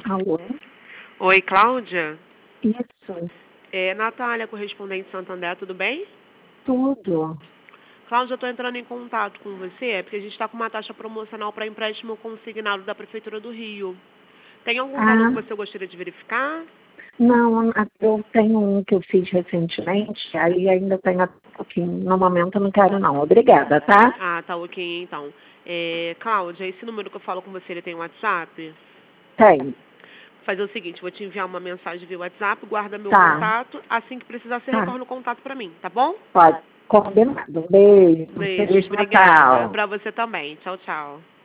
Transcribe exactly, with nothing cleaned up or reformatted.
Alô? Oi, Cláudia? Isso, É, Natália, correspondente Santander, tudo bem? tudo. Cláudia, eu estou entrando em contato com você é porque a gente está com uma taxa promocional para empréstimo consignado da Prefeitura do Rio. Tem algum valor Ah, que você gostaria de verificar? não, a- eu tenho um que eu fiz recentemente, aí ainda tenho até um pouquinho. No momento eu não quero não. Obrigada, tá? Ah, tá ok, então. É, Cláudia, esse número que eu falo com você, ele tem WhatsApp? Tem. Vou fazer o seguinte, vou te enviar uma mensagem via WhatsApp, guarda meu Tá, contato, assim que precisar você tá. retorna o contato para mim, tá bom? Pode. Combinado. Beijo. Beijos, Feliz obrigada. Natal. Para você também. Tchau, tchau.